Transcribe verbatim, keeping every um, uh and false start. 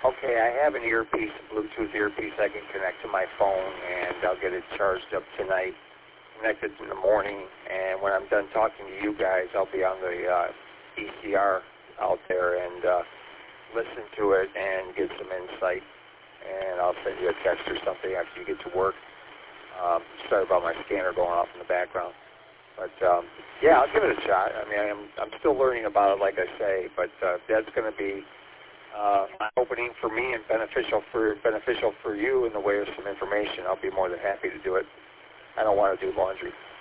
Okay, I have an earpiece, a Bluetooth earpiece I can connect to my phone, and I'll get it charged up tonight, connected in the morning, and when I'm done talking to you guys, I'll be on the uh, E C R out there and uh, listen to it and get some insight, and I'll send you a text or something after you get to work. Um, sorry about my scanner going off in the background. But, um, yeah, I'll give it a shot. I mean, I'm, I'm still learning about it, like I say, but uh, that's going to be uh, an opening for me and beneficial for beneficial for you in the way of some information. I'll be more than happy to do it. I don't want to do laundry.